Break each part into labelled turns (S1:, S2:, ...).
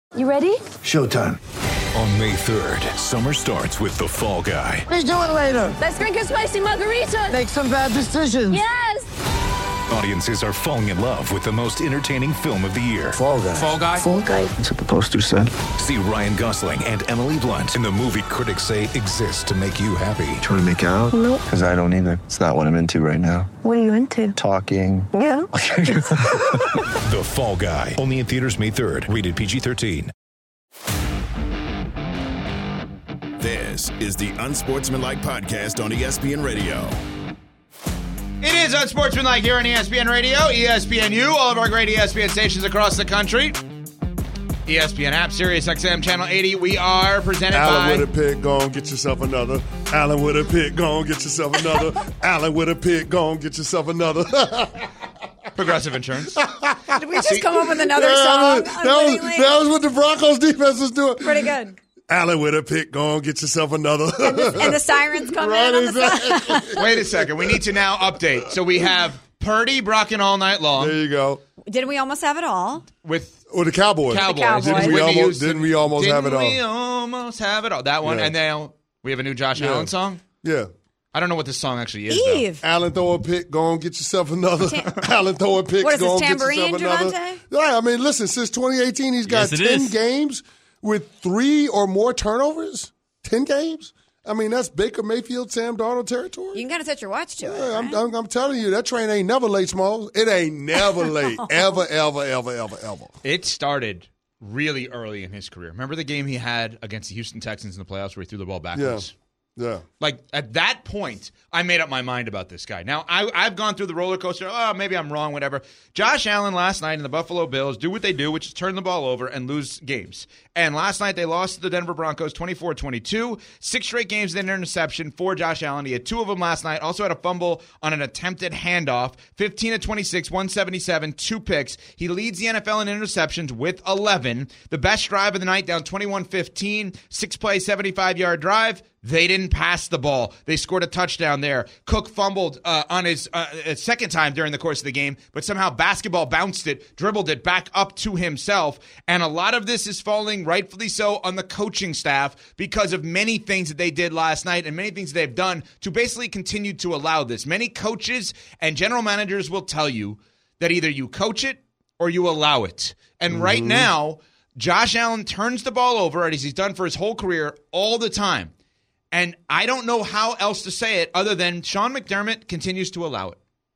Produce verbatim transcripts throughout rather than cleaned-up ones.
S1: You ready?
S2: Showtime.
S3: On May third, summer starts with The Fall Guy.
S1: Let's do it later. Let's drink a spicy margarita.
S2: Make some bad decisions.
S1: Yes.
S3: Audiences are falling in love with the most entertaining film of the year.
S2: Fall Guy.
S4: Fall Guy?
S1: Fall Guy.
S2: That's what the poster said.
S3: See Ryan Gosling and Emily Blunt in the movie critics say exists to make you happy.
S2: Trying to make it out?
S1: Nope.
S2: Because I don't either. It's not what I'm into right now.
S1: What are you into?
S2: Talking.
S1: Yeah.
S3: The Fall Guy. Only in theaters May third. Rated P G thirteen.
S5: This is the Unsportsmanlike Podcast on E S P N Radio.
S4: It is Unsportsmanlike here on E S P N Radio, E S P N U, all of our great E S P N stations across the country. E S P N app, Sirius X M, Channel eighty. We are presented
S6: Allen
S4: by...
S6: with a pick, go and get yourself another. Allen with a pick, go and get yourself another. Allen with a pick, go and get yourself another.
S4: Progressive Insurance.
S7: Did we just come up with another
S6: Yeah,
S7: song?
S6: that, was, that was what the Broncos defense was doing.
S7: Pretty good.
S6: Allen with a pick, go and get yourself another.
S7: And the, and the sirens come
S6: Right,
S7: in on the
S6: exactly.
S7: side.
S4: Wait a second. We need to now update. So we have Purdy rocking all night long
S6: There you go.
S7: Didn't we almost have it all?
S4: with
S6: Or the Cowboys.
S4: Cowboys.
S7: Cowboys.
S6: Didn't we
S4: Whitney
S6: almost,
S4: Houston.
S6: didn't we almost
S4: Didn't
S6: have it all?
S4: we almost have it all? That one.
S6: Yeah.
S4: And now we have a new Josh
S6: Yeah.
S4: Allen song.
S6: Yeah.
S4: I don't know what this song actually is,
S7: Eve.
S6: Allen throw a pick, go and get yourself another.
S7: Tam-
S6: Allen throw a pick,
S7: What is
S6: go
S7: this,
S6: and get
S7: Tambourine,
S6: yourself another.
S7: Javante?
S6: Yeah, I mean, listen, since twenty eighteen, he's got
S8: Yes, it
S6: ten
S8: is.
S6: games with three or more turnovers. ten games? I mean, that's Baker Mayfield, Sam Darnold territory.
S7: You can kind of set your watch to it.
S6: Yeah, I'm,
S7: right?
S6: I'm, I'm telling you, that train ain't never late, Smalls. It ain't never late. Ever, ever, ever, ever, ever.
S4: It started really early in his career. Remember the game he had against the Houston Texans in the playoffs where he threw the ball backwards?
S6: Yeah.
S4: Like, at that point, I made up my mind about this guy. Now, I, I've gone through the roller coaster. Oh, maybe I'm wrong, whatever. Josh Allen last night and the Buffalo Bills do what they do, which is turn the ball over and lose games. And last night, they lost to the Denver Broncos twenty-four twenty-two. Six straight games with an interception for Josh Allen. He had two of them last night. Also had a fumble on an attempted handoff. fifteen of twenty-six, one seventy-seven, two picks. He leads the N F L in interceptions with eleven. The best drive of the night, down twenty-one fifteen. Six-play, seventy-five-yard drive. They didn't pass the ball. They scored a touchdown there. Cook fumbled uh, on his uh, a second time during the course of the game, but somehow basketball bounced it, dribbled it back up to himself. And a lot of this is falling, rightfully so, on the coaching staff because of many things that they did last night and many things they've done to basically continue to allow this. Many coaches and general managers will tell you that either you coach it or you allow it. And mm-hmm. right now, Josh Allen turns the ball over, as he's done for his whole career, all the time. And I don't know how else to say it other than Sean McDermott continues to allow it.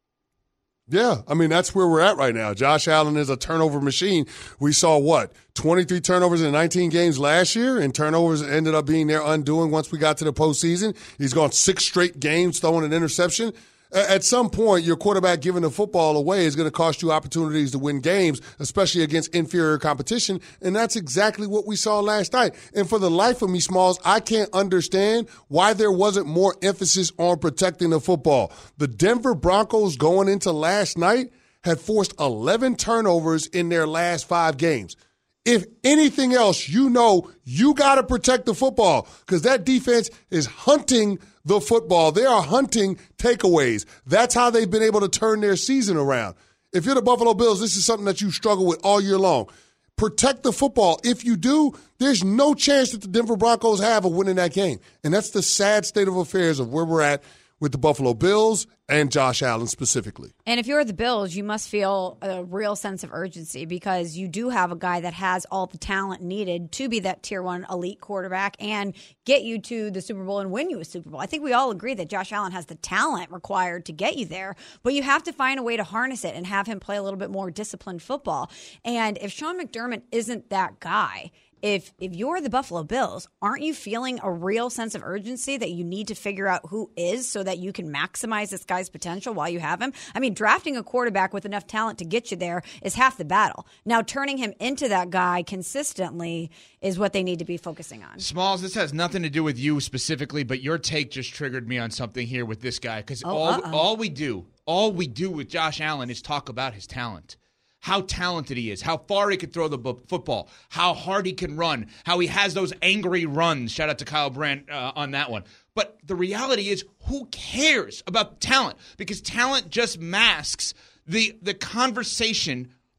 S6: Yeah, I mean, that's where we're at right now. Josh Allen is a turnover machine. We saw, what, twenty-three turnovers in nineteen games last year, and turnovers ended up being their undoing once we got to the postseason. He's gone six straight games throwing an interception. At some point, your quarterback giving the football away is going to cost you opportunities to win games, especially against inferior competition, and that's exactly what we saw last night. And for the life of me, Smalls, I can't understand why there wasn't more emphasis on protecting the football. The Denver Broncos going into last night had forced eleven turnovers in their last five games. If anything else, you know you got to protect the football because that defense is hunting the football. They are hunting takeaways. That's how they've been able to turn their season around. If you're the Buffalo Bills, this is something that you struggle with all year long. Protect the football. If you do, there's no chance that the Denver Broncos have of winning that game. And that's the sad state of affairs of where we're at with the Buffalo Bills and Josh Allen specifically.
S7: And if you're the Bills, you must feel a real sense of urgency because you do have a guy that has all the talent needed to be that tier one elite quarterback and get you to the Super Bowl and win you a Super Bowl. I think we all agree that Josh Allen has the talent required to get you there, but you have to find a way to harness it and have him play a little bit more disciplined football. And if Sean McDermott isn't that guy, If if you're the Buffalo Bills, aren't you feeling a real sense of urgency that you need to figure out who is so that you can maximize this guy's potential while you have him? I mean, drafting a quarterback with enough talent to get you there is half the battle. Now, turning him into that guy consistently is what they need to be focusing on.
S4: Smalls, this has nothing to do with you specifically, but your take just triggered me on something here with this guy because
S7: Oh,
S4: all
S7: uh-oh.
S4: all we do, all we do with Josh Allen is talk about his talent. How talented he is, how far he can throw the b- football, how hard he can run, how he has those angry runs. Shout out to Kyle Brandt uh, on that one. But the reality is, who cares about talent? Because talent just masks the the conversation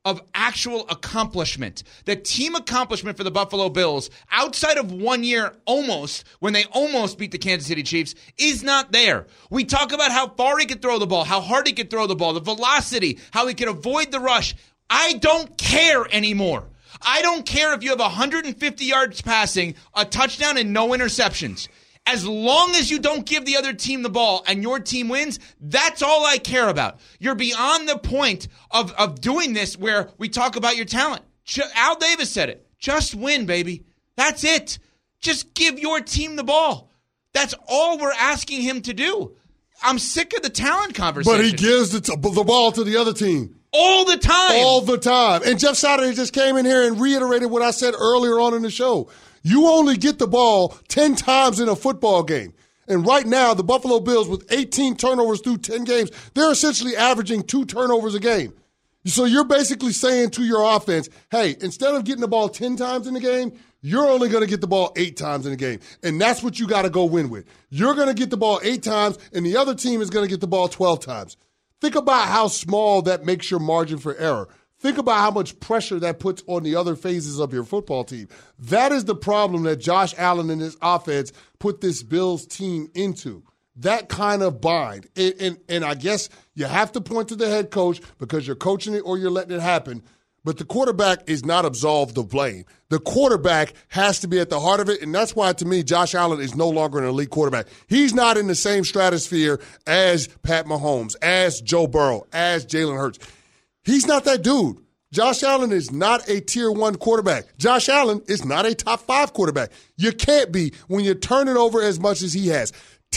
S4: of actual accomplishment. The team accomplishment for the Buffalo Bills, outside of one year almost, when they almost beat the Kansas City Chiefs, is not there. We talk about how far he could throw the ball, how hard he could throw the ball, the velocity, how he could avoid the rush. I don't care anymore. I don't care if you have one hundred fifty yards passing, a touchdown, and no interceptions. As long as you don't give the other team the ball and your team wins, that's all I care about. You're beyond the point of, of doing this where we talk about your talent. Al Davis said it. Just win, baby. That's it. Just give your team the ball. That's all we're asking him to do. I'm sick of the talent conversation.
S6: But he gives the, t- the ball to the other team.
S4: All the time.
S6: All the time. And Jeff Saturday just came in here and reiterated what I said earlier on in the show. You only get the ball ten times in a football game. And right now, the Buffalo Bills, with eighteen turnovers through ten games, they're essentially averaging two turnovers a game. So you're basically saying to your offense, hey, instead of getting the ball ten times in the game, you're only going to get the ball eight times in the game. And that's what you got to go win with. You're going to get the ball eight times, and the other team is going to get the ball twelve times. Think about how small that makes your margin for error. Think about how much pressure that puts on the other phases of your football team. That is the problem that Josh Allen and his offense put this Bills team into. That kind of bind. And, and, and I guess you have to point to the head coach because you're coaching it or you're letting it happen. But the quarterback is not absolved of blame. The quarterback has to be at the heart of it, and that's why, to me, Josh Allen is no longer an elite quarterback. He's not in the same stratosphere as Pat Mahomes, as Joe Burrow, as Jalen Hurts. He's not that dude. Josh Allen is not a tier one quarterback. Josh Allen is not a top five quarterback. You can't be when you turn it over as much as he has.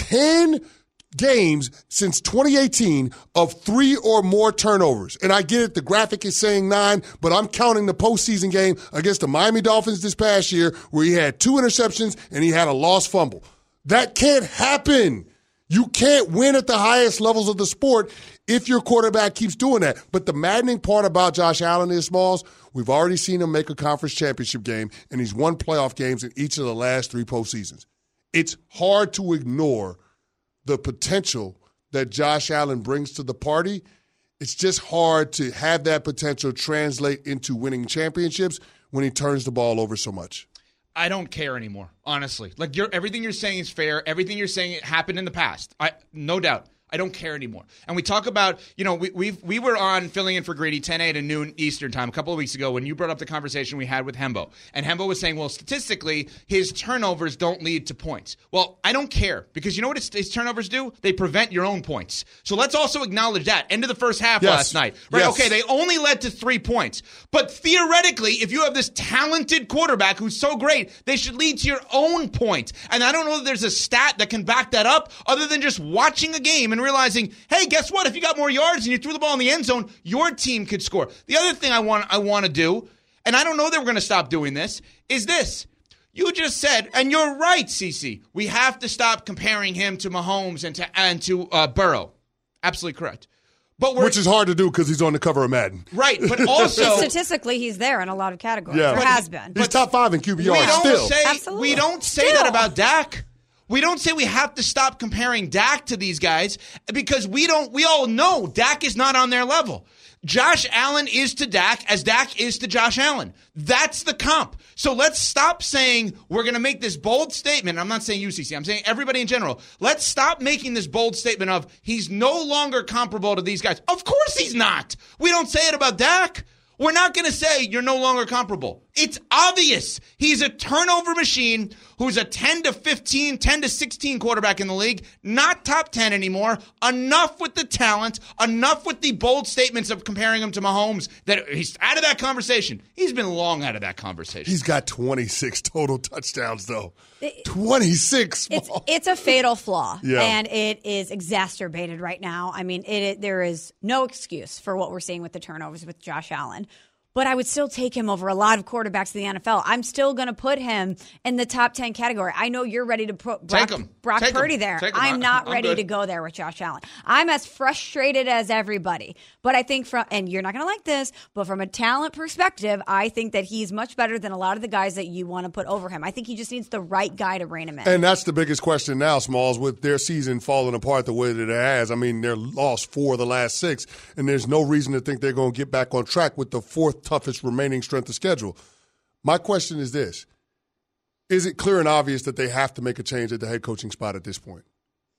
S6: Ten games since twenty eighteen of three or more turnovers. And I get it, the graphic is saying nine, but I'm counting the postseason game against the Miami Dolphins this past year where he had two interceptions and he had a lost fumble. That can't happen. You can't win at the highest levels of the sport if your quarterback keeps doing that. But the maddening part about Josh Allen is, Smalls, we've already seen him make a conference championship game, and he's won playoff games in each of the last three postseasons. It's hard to ignore the potential that Josh Allen brings to the party. It's just hard to have that potential translate into winning championships when he turns the ball over so much.
S4: I don't care anymore, honestly. Like you're, everything you're saying is fair. Everything you're saying happened in the past. I, no doubt. I don't care anymore. And we talk about, you know, we we we were on filling in for Greedy ten a to noon Eastern time a couple of weeks ago when you brought up the conversation we had with Hembo. And Hembo was saying, well, statistically, his turnovers don't lead to points. Well, I don't care because you know what his, his turnovers do? They prevent your own points. So let's also acknowledge that. End of the first half
S6: yes.
S4: last night. Right?
S6: Yes.
S4: Okay, they only led to three points. But theoretically, if you have this talented quarterback who's so great, they should lead to your own point. And I don't know that there's a stat that can back that up other than just watching a game and realizing, hey, guess what? If you got more yards and you threw the ball in the end zone, your team could score. The other thing I want I want to do, and I don't know that we're going to stop doing this, is this. You just said, and you're right, Cece, we have to stop comparing him to Mahomes and to and to uh, Burrow. Absolutely correct. But we're,
S6: Which is hard to do because he's on the cover of Madden.
S4: Right, but also
S7: statistically, he's there in a lot of categories.
S6: Yeah.
S7: Or has been.
S6: He's top five in Q B
S4: we
S6: R
S4: don't
S6: still.
S4: say
S7: Absolutely.
S4: we don't say
S7: Still.
S4: that about Dak. We don't say we have to stop comparing Dak to these guys because we don't. We all know Dak is not on their level. Josh Allen is to Dak as Dak is to Josh Allen. That's the comp. So let's stop saying we're going to make this bold statement. I'm not saying U C C. I'm saying everybody in general. Let's stop making this bold statement of he's no longer comparable to these guys. Of course he's not. We don't say it about Dak. We're not going to say you're no longer comparable. It's obvious. He's a turnover machine who's a ten to fifteen, ten to sixteen quarterback in the league, not top ten anymore. Enough with the talent, enough with the bold statements of comparing him to Mahomes that he's out of that conversation. He's been long out of that conversation.
S6: He's got twenty-six total touchdowns, though. twenty-six.
S7: It's, it's a fatal flaw,
S6: Yeah.
S7: and it is exacerbated right now. I mean, it, it, there is no excuse for what we're seeing with the turnovers with Josh Allen. but I would still take him over a lot of quarterbacks in the N F L. I'm still going to put him in the top ten category. I know you're ready to put Brock,
S4: Take him.
S7: Brock
S4: Take
S7: Purdy
S4: him.
S7: there.
S4: Take him.
S7: I'm not
S4: I'm
S7: ready
S4: good.
S7: to go there with Josh Allen. I'm as frustrated as everybody. But I think from, and you're not going to like this, but from a talent perspective, I think that he's much better than a lot of the guys that you want to put over him. I think he just needs the right guy to rein him in.
S6: And that's the biggest question now, Smalls, with their season falling apart the way that it has. I mean, they're lost four of the last six, and there's no reason to think they're going to get back on track with the fourth toughest remaining strength of schedule. My question is this. Is it clear and obvious that they have to make a change at the head coaching spot at this point?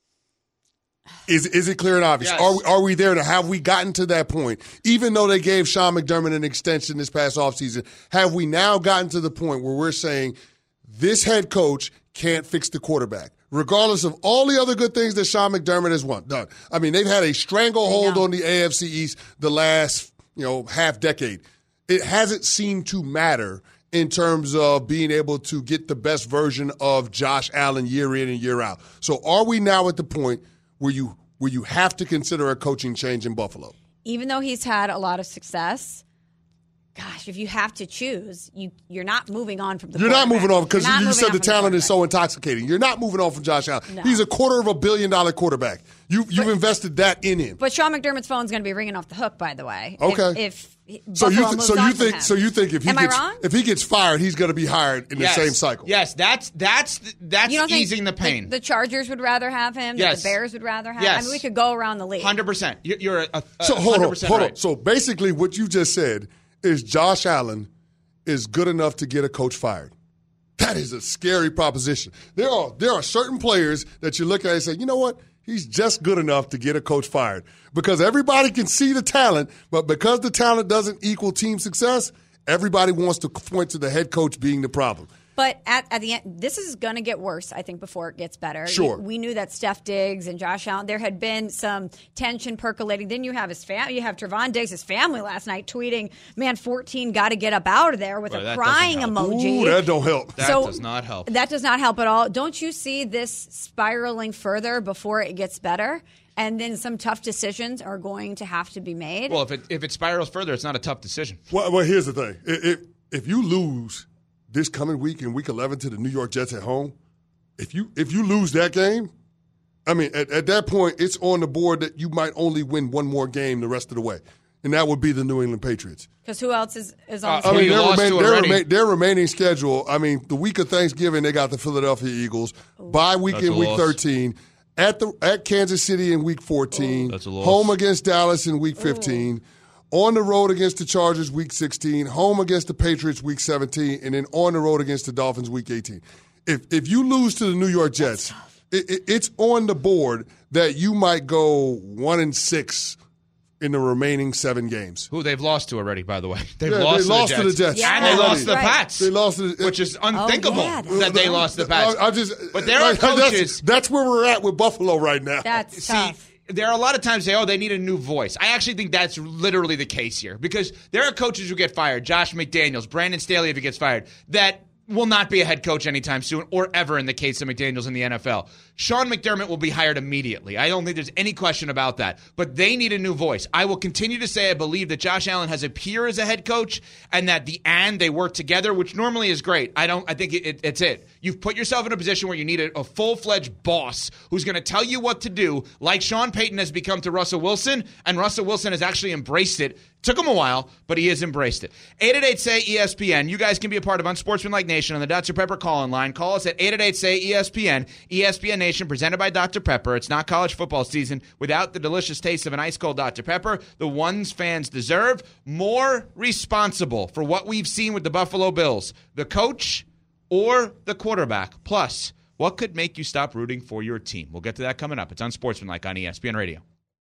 S6: Is is it clear and obvious?
S4: Yes.
S6: Are we, are we there to have we gotten to that point? Even though they gave Sean McDermott an extension this past offseason, have we now gotten to the point where we're saying this head coach can't fix the quarterback, regardless of all the other good things that Sean McDermott has won, done? I mean, they've had a stranglehold on the A F C East the last, you know, half decade. It hasn't seemed to matter in terms of being able to get the best version of Josh Allen year in and year out. So are we now at the point where you where you have to consider a coaching change in Buffalo?
S7: Even though he's had a lot of success, gosh, if you have to choose, you, you're not moving on from the
S6: You're not moving on because
S7: You're not
S6: you
S7: moving
S6: said
S7: on
S6: the
S7: from
S6: talent is
S7: quarterback.
S6: so intoxicating. You're not moving on from Josh Allen.
S7: No.
S6: He's a quarter of a billion dollar quarterback. You, you've invested that in him.
S7: But Sean McDermott's phone's going to be ringing off the hook, by the way.
S6: Okay.
S7: If, if
S6: So
S7: Buffalo
S6: you, th-
S7: moves
S6: so you
S7: on from
S6: think
S7: him.
S6: so you think if he
S7: Am I
S6: gets
S7: wrong?
S6: if he gets fired, he's going to be hired in
S4: Yes.
S6: the same cycle.
S4: Yes, that's that's that's
S7: You don't think
S4: easing the pain.
S7: The, the Chargers would rather have him. that
S4: Yes.
S7: The Bears would rather have.
S4: Yes.
S7: I mean, we could go around the league.
S4: Hundred percent. You're a, a,
S6: So hold on,
S4: one hundred percent
S6: hold
S4: right.
S6: on. So basically, what you just said is Josh Allen is good enough to get a coach fired. That is a scary proposition. There are there are certain players that you look at and say, you know what? He's just good enough to get a coach fired because everybody can see the talent, but because the talent doesn't equal team success, everybody wants to point to the head coach being the problem.
S7: But at, at the end, this is going to get worse, I think, before it gets better.
S6: Sure.
S7: We knew that Steph Diggs and Josh Allen, there had been some tension percolating. Then you have his fam- you have Trevon Diggs' his family last night tweeting, man, fourteen got to get up out of there with
S4: Boy,
S7: a
S4: that
S7: crying
S4: doesn't help.
S7: emoji.
S6: Ooh, that don't help.
S4: That
S7: So-
S4: does not help.
S7: That does not help at all. Don't you see this spiraling further before it gets better? And then some tough decisions are going to have to be made.
S4: Well, if it if it spirals further, it's not a tough decision.
S6: Well, well here's the thing. If, if if you lose this coming week in week eleven to the New York Jets at home, if you if you lose that game, I mean, at, at that point, it's on the board that you might only win one more game the rest of the way, and that would be the New England Patriots.
S7: Because who else is, is on
S4: Uh,
S7: the
S6: I
S4: Who
S6: mean,
S4: you
S6: their,
S4: lost
S6: remain,
S4: to
S6: their,
S4: already.
S6: remain, their remaining schedule, I mean, the week of Thanksgiving, they got the Philadelphia Eagles. Bye week
S4: That's
S6: in
S4: a
S6: week
S4: loss.
S6: thirteen. At the at Kansas City in week fourteen.
S4: That's a loss.
S6: Home against Dallas in week fifteen. On the road against the Chargers week sixteen. Home against the Patriots week seventeen. And then on the road against the Dolphins week eighteen. If if you lose to the New York Jets, it, it, it's on the board that you might go one and six in the remaining seven games.
S4: Who they've lost to already, by the way. They've
S6: Yeah,
S4: lost,
S6: they
S4: to,
S6: lost
S4: the
S6: to the
S4: Jets.
S6: Jets.
S7: Yeah.
S4: And they lost to the
S7: Right.
S4: Pats.
S6: They lost to the,
S4: which is unthinkable
S7: yeah, that's-
S4: that they lost to the Pats.
S6: I, I just,
S4: But there are
S6: like, that's-
S4: coaches.
S6: That's, where we're at with Buffalo right now.
S7: That's
S4: See,
S7: tough.
S4: there are a lot of times they say, oh, they need a new voice. I actually think that's literally the case here because there are coaches who get fired. Josh McDaniels, Brandon Staley, if he gets fired, that will not be a head coach anytime soon or ever in the case of McDaniels in the N F L. Sean McDermott will be hired immediately. I don't think there's any question about that. But they need a new voice. I will continue to say I believe that Josh Allen has a peer as a head coach and that the and they work together, which normally is great. I don't. I think it, it, it's it. You've put yourself in a position where you need a, a full-fledged boss who's going to tell you what to do, like Sean Payton has become to Russell Wilson, and Russell Wilson has actually embraced it. Took him a while, but he has embraced it. eight eight eight, S A Y, E S P N. You guys can be a part of Unsportsmanlike Nation on the Doctor Pepper call-in line. Call us at eight eight eight, S A Y, E S P N. E S P N Nation presented by Doctor Pepper. It's not college football season without the delicious taste of an ice-cold Doctor Pepper. The ones fans deserve. More responsible for what we've seen with the Buffalo Bills. The coach or the quarterback. Plus, what could make you stop rooting for your team? We'll get to that coming up. It's Unsportsmanlike on E S P N Radio.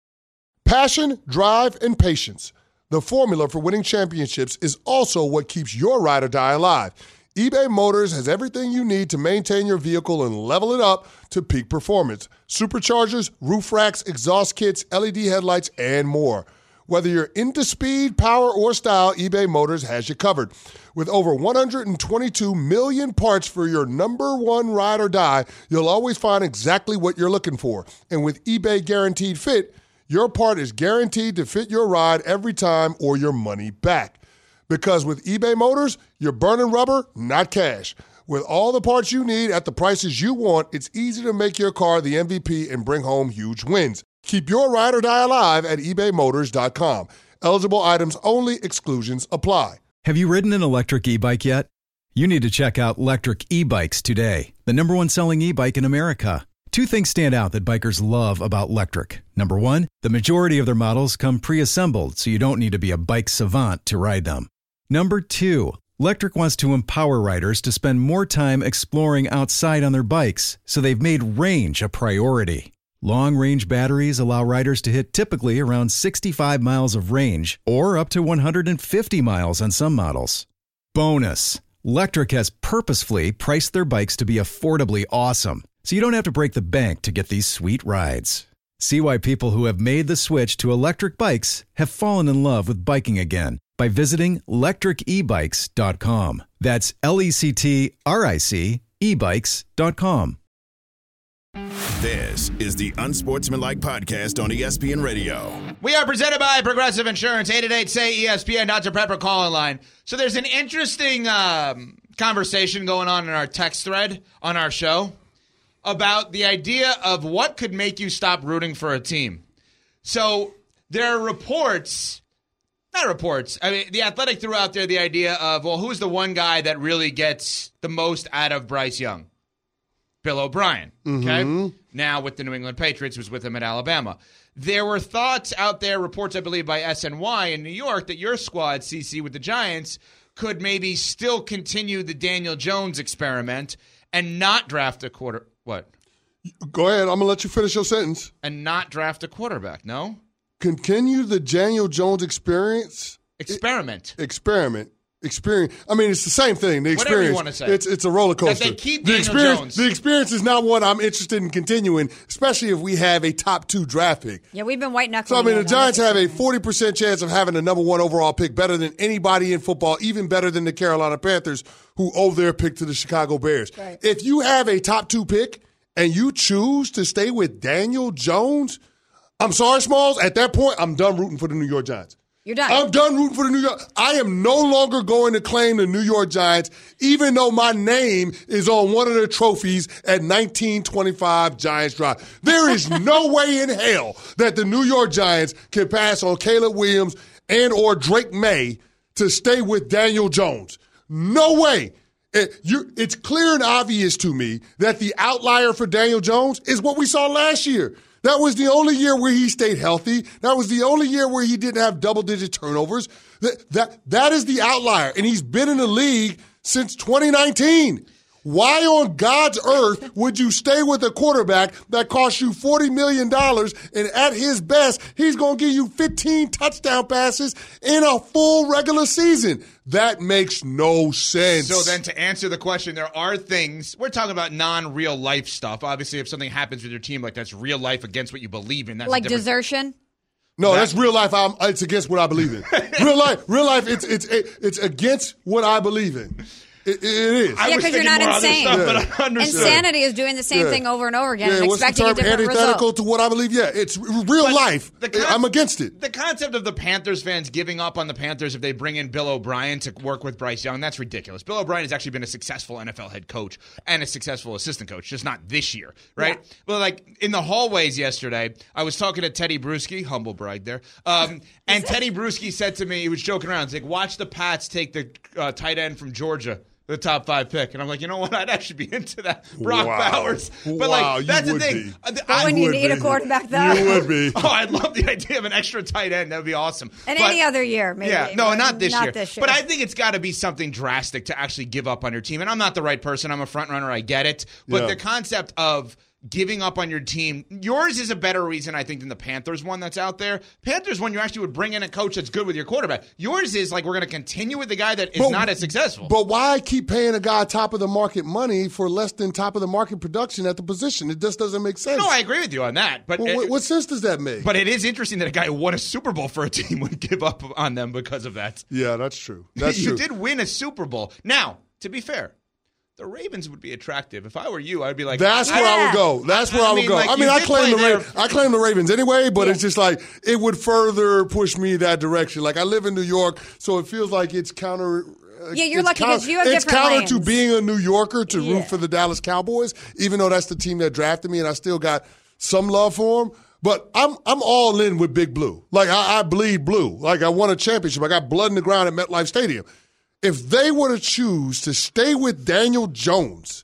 S6: Passion, drive, and patience. The formula for winning championships is also what keeps your ride or die alive. eBay Motors has everything you need to maintain your vehicle and level it up to peak performance. Superchargers, roof racks, exhaust kits, L E D headlights, and more. Whether you're into speed, power, or style, eBay Motors has you covered. With over one hundred twenty-two million parts for your number one ride or die, you'll always find exactly what you're looking for. And with eBay Guaranteed Fit, your part is guaranteed to fit your ride every time or your money back. Because with eBay Motors, you're burning rubber, not cash. With all the parts you need at the prices you want, it's easy to make your car the M V P and bring home huge wins. Keep your ride or die alive at ebay motors dot com. Eligible items only. Exclusions apply.
S8: Have you ridden an electric e-bike yet? You need to check out Lectric E-Bikes today, the number one selling e-bike in America. Two things stand out that bikers love about Lectric. Number one, the majority of their models come pre-assembled, so you don't need to be a bike savant to ride them. Number two, Lectric wants to empower riders to spend more time exploring outside on their bikes, so they've made range a priority. Long-range batteries allow riders to hit typically around sixty-five miles of range, or up to one hundred fifty miles on some models. Bonus, Lectric has purposefully priced their bikes to be affordably awesome, so you don't have to break the bank to get these sweet rides. See why people who have made the switch to electric bikes have fallen in love with biking again by visiting lectric e bikes dot com. That's L E C T R I C e bikes dot com.
S5: This is the Unsportsmanlike Podcast on E S P N Radio.
S4: We are presented by Progressive Insurance, eight eight eight, S A Y, E S P N, Doctor Pepper call-in line. So there's an interesting um, conversation going on in our text thread on our show about the idea of what could make you stop rooting for a team. So there are reports, not reports, I mean, The Athletic threw out there the idea of, well, who's the one guy that really gets the most out of Bryce Young? Bill O'Brien, okay? Mm-hmm. Now with the New England Patriots, who's with him at Alabama. There were thoughts out there, reports, I believe, by S N Y in New York, that your squad, C C, with the Giants, could maybe still continue the Daniel Jones experiment and not draft a quarter. What?
S6: Go ahead. I'm going to let you finish your sentence.
S4: And not draft a quarterback, no?
S6: Continue the Daniel Jones experience?
S4: Experiment.
S6: It, experiment. Experience. I mean, it's the same thing. The experience.
S4: Whatever you want to say.
S6: It's it's a roller coaster.
S4: That they keep
S6: the
S4: Daniel
S6: experience,
S4: Jones.
S6: The experience is not what I'm interested in continuing, especially if we have a top two draft pick.
S7: Yeah, we've been white knuckling.
S6: So, I mean, the Giants have a forty percent chance of having the number one overall pick, better than anybody in football, even better than the Carolina Panthers, who owe their pick to the Chicago Bears.
S7: Right.
S6: If you have a top two pick and you choose to stay with Daniel Jones, I'm sorry, Smalls, at that point, I'm done rooting for the New York Giants.
S7: You're done.
S6: I'm done rooting for the New York. I am no longer going to claim the New York Giants, even though my name is on one of the trophies at nineteen twenty-five Giants Drive. There is no way in hell that the New York Giants can pass on Caleb Williams and or Drake May to stay with Daniel Jones. No way. It, you, it's clear and obvious to me that the outlier for Daniel Jones is what we saw last year. That was the only year where he stayed healthy. That was the only year where he didn't have double-digit turnovers. That, that, that is the outlier, and he's been in the league since twenty nineteen. Why on God's earth would you stay with a quarterback that costs you forty million dollars, and at his best, he's going to give you fifteen touchdown passes in a full regular season? That makes no sense.
S4: So then to answer the question, there are things, we're talking about non-real life stuff. Obviously, if something happens with your team, like that's real life against what you believe in. That's
S7: like desertion?
S6: No, that's real life. I'm, it's against what I believe in. real life, real life. It's it's it's against what I believe in. It, it is.
S7: Yeah, because you're not insane.
S4: Stuff, yeah. But I
S7: Insanity is doing the same
S6: yeah.
S7: thing over and over again
S6: yeah,
S7: and
S6: what's
S7: expecting
S6: the
S7: a
S6: term?
S7: different
S6: Antithetical
S7: result.
S6: to what I believe. Yeah, it's real
S4: but
S6: life.
S4: Con-
S6: I'm against it.
S4: The concept of the Panthers fans giving up on the Panthers if they bring in Bill O'Brien to work with Bryce Young, that's ridiculous. Bill O'Brien has actually been a successful N F L head coach and a successful assistant coach, just not this year, right? Yeah. Well, like in the hallways yesterday, I was talking to Teddy Bruschi, humble brag there, um, and Teddy Bruschi said to me, he was joking around, he's like, watch the Pats take the uh, tight end from Georgia, the top five pick. And I'm like, you know what? I'd actually be into that. Brock
S6: wow.
S4: Bowers. But
S6: wow,
S4: like, that's
S6: the
S4: thing.
S6: Be.
S7: But I when you need be. a quarterback, though.
S6: You would be.
S4: Oh, I'd love the idea of an extra tight end. That would be awesome.
S7: And
S4: but,
S7: any other year, maybe.
S4: Yeah, no, not this,
S7: not
S4: year.
S7: this year.
S4: But I think it's got to be something drastic to actually give up on your team. And I'm not the right person. I'm a front runner. I get it. But
S6: yeah.
S4: the concept of giving up on your team, yours is a better reason, I think, than the Panthers one that's out there. Panthers one, you actually would bring in a coach that's good with your quarterback. Yours is like, we're going to continue with the guy that is but, not as successful.
S6: But why keep paying a guy top of the market money for less than top of the market production at the position? It just doesn't make sense.
S4: No, I agree with you on that. But
S6: well,
S4: it,
S6: what, what sense does that make?
S4: But it is interesting that a guy who won a Super Bowl for a team would give up on them because of that.
S6: Yeah, that's true. That's
S4: you
S6: true.
S4: did win a Super Bowl. Now, to be fair, the Ravens would be attractive. If I were you, I'd be like,
S6: that's where I would go. That's where I, I would mean, go. Like, I mean, I claim the Ra- I claim the Ravens anyway, but yeah. it's just like it would further push me that direction. Like I live in New York, so it feels like it's counter.
S7: Yeah, you're
S6: it's
S7: lucky
S6: counter,
S7: because you have
S6: it's
S7: different
S6: counter
S7: lanes.
S6: to being a New Yorker to
S7: yeah.
S6: root for the Dallas Cowboys, even though that's the team that drafted me, and I still got some love for them. But I'm I'm all in with Big Blue. Like I, I bleed blue. Like I won a championship. I got blood in the ground at MetLife Stadium. If they were to choose to stay with Daniel Jones,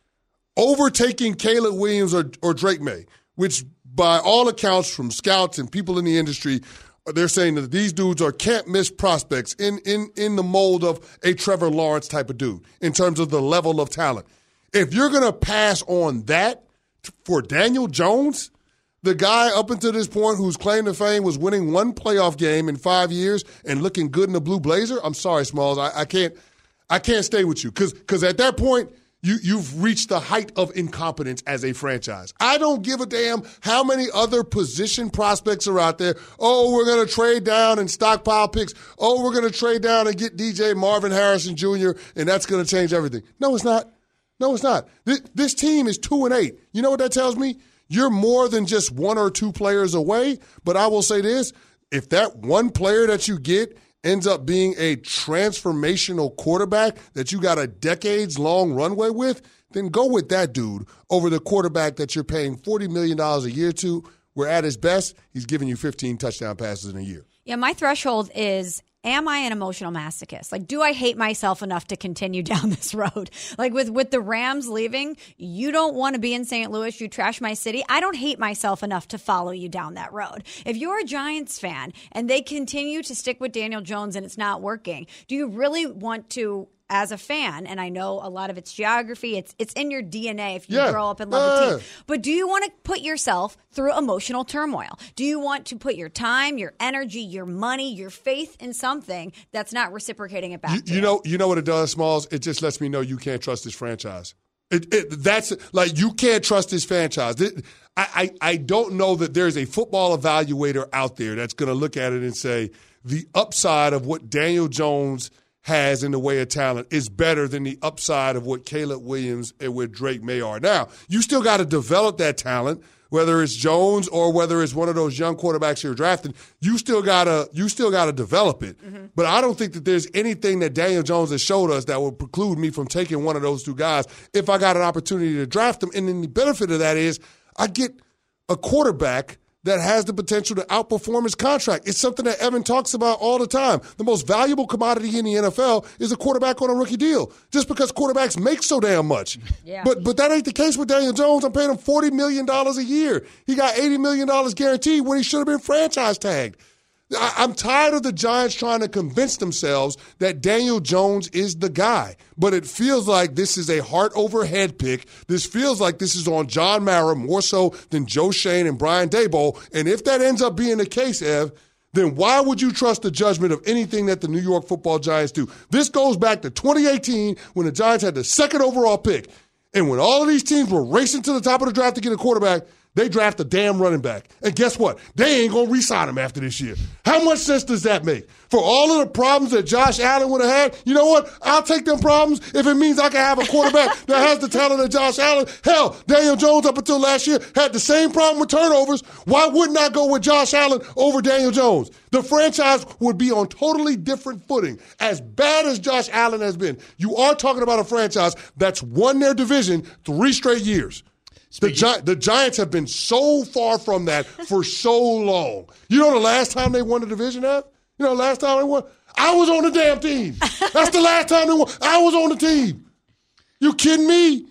S6: overtaking Caleb Williams or, or Drake May, which by all accounts from scouts and people in the industry, they're saying that these dudes are can't-miss prospects in, in, in the mold of a Trevor Lawrence type of dude in terms of the level of talent. If you're going to pass on that for Daniel Jones, the guy up until this point whose claim to fame was winning one playoff game in five years and looking good in the blue blazer, I'm sorry, Smalls, I, I can't I can't stay with you because because at that point, You, you've reached the height of incompetence as a franchise. I don't give a damn how many other position prospects are out there. Oh, we're going to trade down and stockpile picks. Oh, we're going to trade down and get D J Marvin Harrison Junior, and that's going to change everything. No, it's not. No, it's not. This, this team is two and eight. You know what that tells me? You're more than just one or two players away, but I will say this. If that one player that you get ends up being a transformational quarterback that you got a decades-long runway with, then go with that dude over the quarterback that you're paying forty million dollars a year to, where at his best, he's giving you fifteen touchdown passes in a year.
S7: Yeah, my threshold is, am I an emotional masochist? Like, do I hate myself enough to continue down this road? Like, with, with the Rams leaving, you don't want to be in Saint Louis, you trash my city. I don't hate myself enough to follow you down that road. If you're a Giants fan and they continue to stick with Daniel Jones and it's not working, do you really want to, as a fan, and I know a lot of it's geography, it's it's in your D N A if you
S6: yeah.
S7: grow up and love uh. the team. But do you want to put yourself through emotional turmoil? Do you want to put your time, your energy, your money, your faith in something that's not reciprocating it back
S6: you,
S7: to
S6: you?
S7: You
S6: know, you know what it does, Smalls? It just lets me know you can't trust this franchise. It, it, that's like you can't trust this franchise. It, I, I, I don't know that there's a football evaluator out there that's going to look at it and say the upside of what Daniel Jones has in the way of talent is better than the upside of what Caleb Williams and what Drake May are. Now, you still got to develop that talent, whether it's Jones or whether it's one of those young quarterbacks you're drafting. You still gotta you still gotta develop it. Mm-hmm. But I don't think that there's anything that Daniel Jones has showed us that would preclude me from taking one of those two guys if I got an opportunity to draft them. And then the benefit of that is I get a quarterback that has the potential to outperform his contract. It's something that Evan talks about all the time. The most valuable commodity in the N F L is a quarterback on a rookie deal, just because quarterbacks make so damn much.
S7: Yeah.
S6: But but that ain't the case with Daniel Jones. I'm paying him forty million dollars a year. He got eighty million dollars guaranteed when he should have been franchise tagged. I, I'm tired of the Giants trying to convince themselves that Daniel Jones is the guy. But it feels like this is a heart over head pick. This feels like this is on John Mara more so than Joe Schoen and Brian Daboll. And if that ends up being the case, Ev, then why would you trust the judgment of anything that the New York Football Giants do? This goes back to twenty eighteen when the Giants had the second overall pick. And when all of these teams were racing to the top of the draft to get a quarterback, they draft a damn running back. And guess what? They ain't going to re-sign him after this year. How much sense does that make? For all of the problems that Josh Allen would have had, you know what? I'll take them problems if it means I can have a quarterback that has the talent of Josh Allen. Hell, Daniel Jones up until last year had the same problem with turnovers. Why wouldn't I go with Josh Allen over Daniel Jones? The franchise would be on totally different footing. As bad as Josh Allen has been, you are talking about a franchise that's won their division three straight years. The, Gi- the Giants have been so far from that for so long. You know the last time they won the division, F? You know the last time they won? I was on the damn team. That's the last time they won. I was on the team. You kidding me?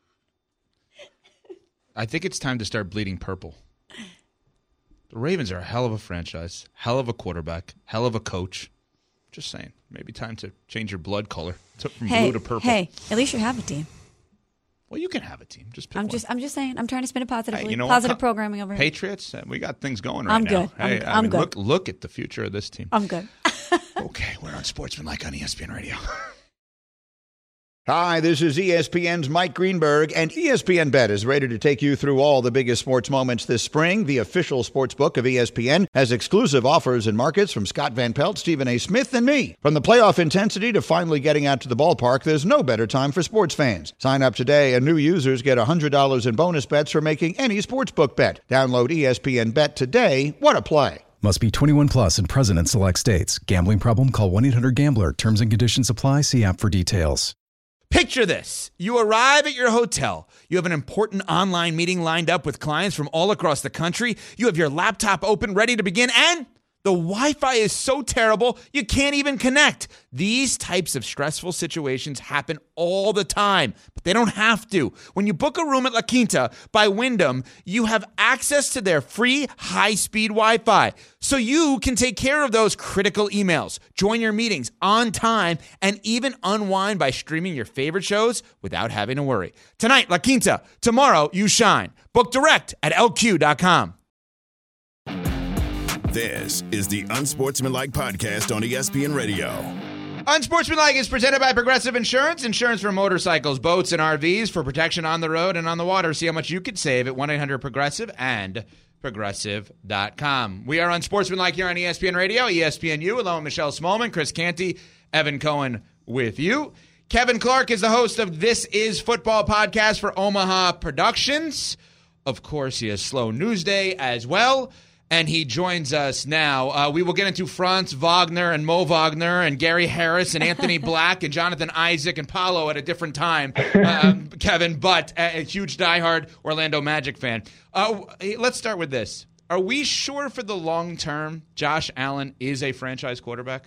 S4: I think it's time to start bleeding purple. The Ravens are a hell of a franchise, hell of a quarterback, hell of a coach. Just saying. Maybe time to change your blood color to, from
S7: hey,
S4: blue to purple.
S7: Hey, at least you have a team.
S4: Well, you can have a team. Just pick
S7: I'm
S4: one.
S7: just, I'm just saying. I'm trying to spin it positively.
S4: Hey, you know
S7: Positive
S4: what?
S7: programming over here.
S4: Patriots, we got things going right
S7: I'm
S4: now.
S7: good.
S4: Hey,
S7: I'm,
S4: I
S7: I'm
S4: mean,
S7: good.
S4: Look, look at the future of this team.
S7: I'm good.
S4: Okay, we're on Sportsmanlike on E S P N Radio.
S9: Hi, this is E S P N's Mike Greenberg, and E S P N Bet is ready to take you through all the biggest sports moments this spring. The official sports book of E S P N has exclusive offers and markets from Scott Van Pelt, Stephen A. Smith, and me. From the playoff intensity to finally getting out to the ballpark, there's no better time for sports fans. Sign up today, and new users get one hundred dollars in bonus bets for making any sportsbook bet. Download E S P N Bet today. What a play.
S8: Must be twenty-one plus and present in select states. Gambling problem? Call one eight hundred gambler. Terms and conditions apply. See app for details.
S4: Picture this. You arrive at your hotel. You have an important online meeting lined up with clients from all across the country. You have your laptop open, ready to begin, and the Wi-Fi is so terrible, you can't even connect. These types of stressful situations happen all the time, but they don't have to. When you book a room at La Quinta by Wyndham, you have access to their free high-speed Wi-Fi, so you can take care of those critical emails, join your meetings on time, and even unwind by streaming your favorite shows without having to worry. Tonight, La Quinta. Tomorrow, you shine. Book direct at L Q dot com.
S5: This is the Unsportsmanlike Podcast on E S P N Radio.
S4: Unsportsmanlike is presented by Progressive Insurance. Insurance for motorcycles, boats, and R Vs for protection on the road and on the water. See how much you could save at one eight hundred progressive and progressive dot com. We are Unsportsmanlike here on E S P N Radio, E S P N U, along with Michelle Smallman, Chris Canty, Evan Cohen with you. Kevin Clark is the host of This Is Football podcast for Omaha Productions. Of course, he has Slow News Day as well. And he joins us now. Uh, we will get into Franz Wagner and Mo Wagner and Gary Harris and Anthony Black and Jonathan Isaac and Paulo at a different time, um, Kevin, but a, a huge diehard Orlando Magic fan. Uh, let's start with this. Are we sure for the long term Josh Allen is a franchise quarterback?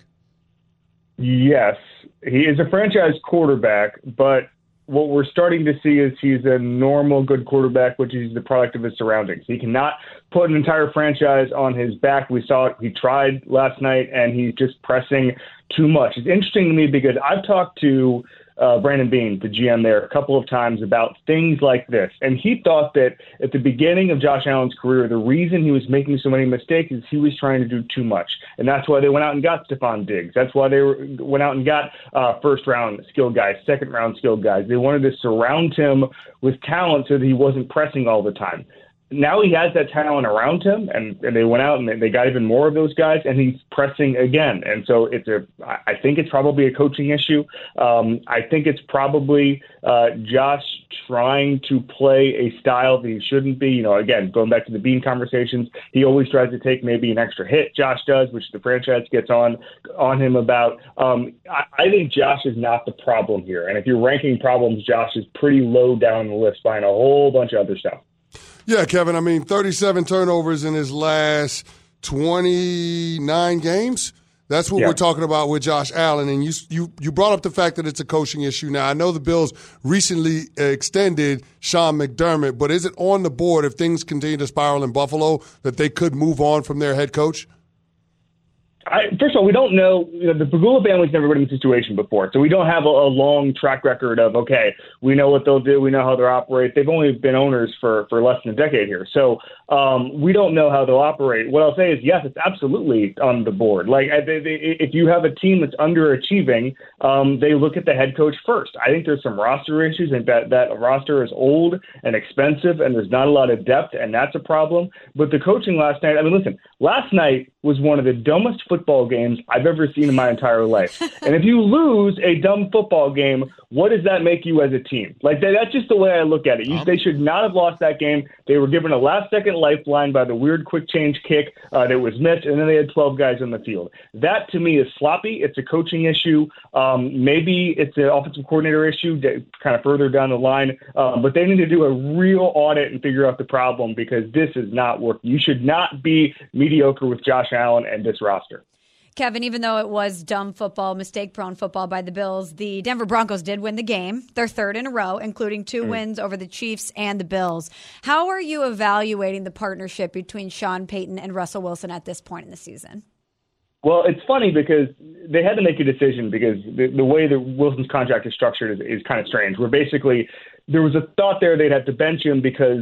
S10: Yes, he is a franchise quarterback, but what we're starting to see is he's a normal, good quarterback, which is the product of his surroundings. He cannot put an entire franchise on his back. We saw it. He tried last night, and he's just pressing too much. It's interesting to me because I've talked to uh, Brandon Beane, the G M there, a couple of times about things like this. And he thought that at the beginning of Josh Allen's career, the reason he was making so many mistakes is he was trying to do too much. And that's why they went out and got Stephon Diggs. That's why they were, went out and got uh, first-round skilled guys, second-round skilled guys. They wanted to surround him with talent so that he wasn't pressing all the time. Now he has that talent around him, and, and they went out and they, they got even more of those guys, and he's pressing again. And so it's a, I think it's probably a coaching issue. Um, I think it's probably uh, Josh trying to play a style that he shouldn't be. You know, again, going back to the Bean conversations, he always tries to take maybe an extra hit. Josh does, which the franchise gets on on him about. Um, I, I think Josh is not the problem here. And if you're ranking problems, Josh is pretty low down the list behind a whole bunch of other stuff.
S6: Yeah, Kevin, I mean, thirty-seven turnovers in his last twenty-nine games. That's what yeah. we're talking about with Josh Allen. And you, you you brought up the fact that it's a coaching issue. Now, I know the Bills recently extended Sean McDermott, but is it on the board if things continue to spiral in Buffalo that they could move on from their head coach?
S10: I, first of all, we don't know, you know, the Pegula family's never been in a situation before, so we don't have a, a long track record of, okay, we know what they'll do, we know how they'll operate. They've only been owners for, for less than a decade here, so um, we don't know how they'll operate. What I'll say is, yes, it's absolutely on the board. Like, if you have a team that's underachieving, um, they look at the head coach first. I think there's some roster issues, and that, that roster is old and expensive, and there's not a lot of depth, and that's a problem. But the coaching last night, I mean, listen, last night was one of the dumbest football games I've ever seen in my entire life. And if you lose a dumb football game, what does that make you as a team? Like, that, that's just the way I look at it. You, they should not have lost that game. They were given a last-second lifeline by the weird quick-change kick uh, that was missed, and then they had twelve guys on the field. That, to me, is sloppy. It's a coaching issue. Um, maybe it's an offensive coordinator issue kind of further down the line. Um, but they need to do a real audit and figure out the problem because this is not working. You should not be mediocre with Josh Allen and this roster.
S7: Kevin, even though it was dumb football, mistake-prone football by the Bills, the Denver Broncos did win the game, their third in a row, including two mm. wins over the Chiefs and the Bills. How are you evaluating the partnership between Sean Payton and Russell Wilson at this point in the season?
S10: Well, it's funny because they had to make a decision because the, the way that Wilson's contract is structured is, is kind of strange. Where basically there was a thought there they'd have to bench him because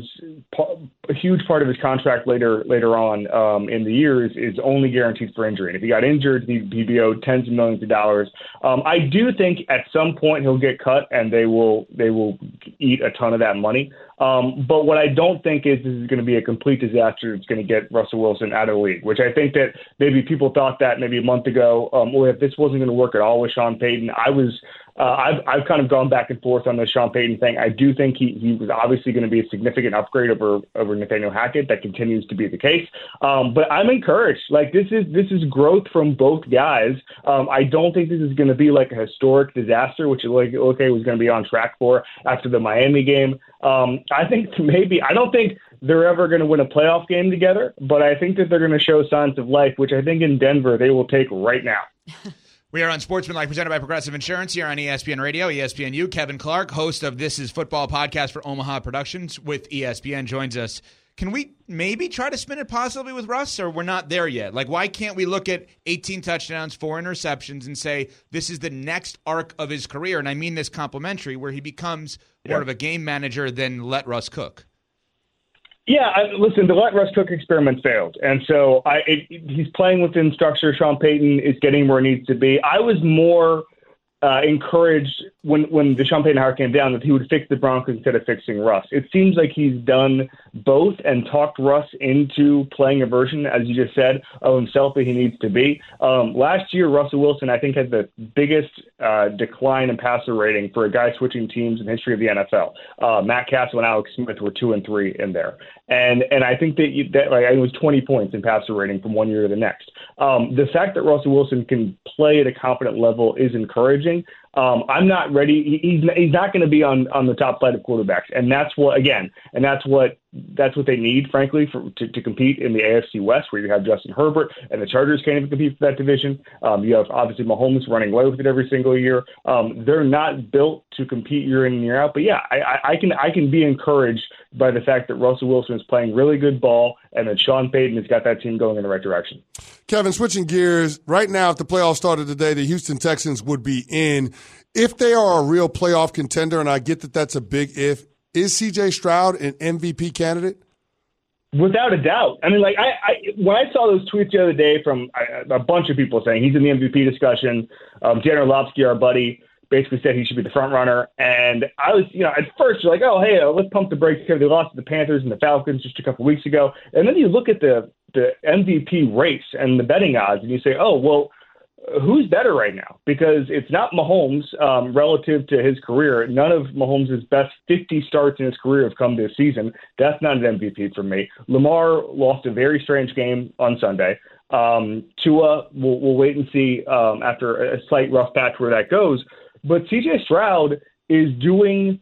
S10: a huge part of his contract later later on um, in the year is, is only guaranteed for injury. And if he got injured, he'd, he'd be owed tens of millions of dollars. Um, I do think at some point he'll get cut and they will they will eat a ton of that money. Um, but what I don't think is this is going to be a complete disaster. It's going to get Russell Wilson out of the league, which I think that maybe people thought that maybe a month ago. Um, well, if this wasn't going to work at all with Sean Payton, I was uh, I've I've kind of gone back and forth on the Sean Payton thing. I do think he, he was obviously going to be a significant upgrade over over Nathaniel Hackett. That continues to be the case. Um, but I'm encouraged. Like this is this is growth from both guys. Um, I don't think this is going to be like a historic disaster, which like okay was going to be on track for after the Miami game. Um, I think maybe I don't think they're ever going to win a playoff game together, but I think that they're going to show signs of life, which I think in Denver they will take right now.
S4: We are on Sportsmanlike, presented by Progressive Insurance here on E S P N Radio, E S P N U. Kevin Clark, host of This Is Football podcast for Omaha Productions with E S P N, joins us. Can we maybe try to spin it possibly with Russ, or we're not there yet? Like, why can't we look at eighteen touchdowns, four interceptions, and say this is the next arc of his career? And I mean this complimentary, where he becomes more yeah. of a game manager than let Russ cook.
S10: Yeah, I, listen, the let Russ cook experiment failed. And so I, it, he's playing within structure. Sean Payton is getting where he needs to be. I was more uh, encouraged when, when the Sean Payton hire came down that he would fix the Broncos instead of fixing Russ. It seems like he's done both and talked Russ into playing a version, as you just said, of himself that he needs to be. Um, last year, Russell Wilson, I think, had the biggest uh, decline in passer rating for a guy switching teams in the history of the N F L. Uh, Matt Castle and Alex Smith were two and three in there. And and I think that, you, that like, it was twenty points in passer rating from one year to the next. Um, the fact that Russell Wilson can play at a competent level is encouraging. Um, I'm not ready. He's he's not going to be on, on the top flight of quarterbacks, and that's what again, and that's what that's what they need, frankly, for to, to compete in the A F C West, where you have Justin Herbert and the Chargers can't even compete for that division. Um, you have obviously Mahomes running away with it every single year. Um, they're not built to compete year in and year out. But yeah, I, I, I can I can be encouraged by the fact that Russell Wilson is playing really good ball, and that Sean Payton has got that team going in the right direction.
S6: Kevin, switching gears, right now, if the playoffs started today, the Houston Texans would be in. If they are a real playoff contender, and I get that that's a big if, is C J Stroud an M V P candidate?
S10: Without a doubt. I mean, like, I, I when I saw those tweets the other day from a, a bunch of people saying he's in the M V P discussion, um, Dan Orlovsky, our buddy, basically said he should be the front runner. And I was, you know, at first you're like, oh, hey, uh, let's pump the brakes here. They lost to the Panthers and the Falcons just a couple weeks ago. And then you look at the, the M V P race and the betting odds, and you say, oh, well, who's better right now? Because it's not Mahomes um, relative to his career. None of Mahomes' best fifty starts in his career have come this season. That's not an M V P for me. Lamar lost a very strange game on Sunday. Um, Tua, we'll, we'll wait and see um, after a slight rough patch where that goes. But C J Stroud is doing